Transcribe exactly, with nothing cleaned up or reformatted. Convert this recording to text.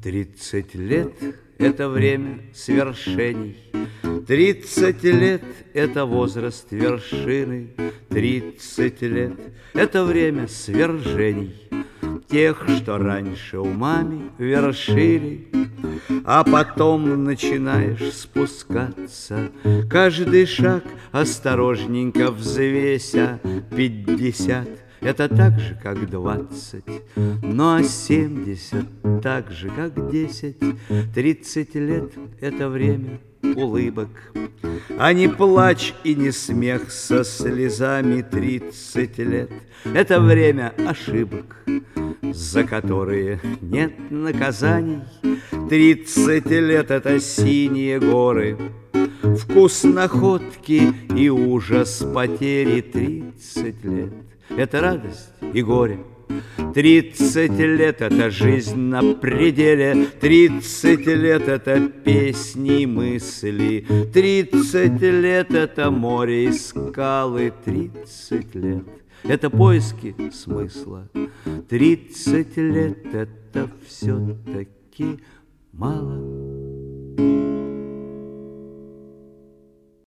Тридцать лет — это время свершений, Тридцать лет — это возраст вершины, Тридцать лет — это время свержений, Тех, что раньше умами вершили. А потом начинаешь спускаться, Каждый шаг осторожненько взвеся. Пятьдесят — это так же, как двадцать, Ну а семьдесят так же, как десять. Тридцать лет — это время улыбок, А не плач и не смех со слезами. Тридцать лет — это время ошибок, За которые нет наказаний. Тридцать лет — это синие горы, Вкус находки и ужас потери. Тридцать лет — это радость и горе, Тридцать лет — это жизнь на пределе, Тридцать лет — это песни и мысли, Тридцать лет — это море и скалы. Тридцать лет — это поиски смысла, Тридцать лет — это все-таки мало.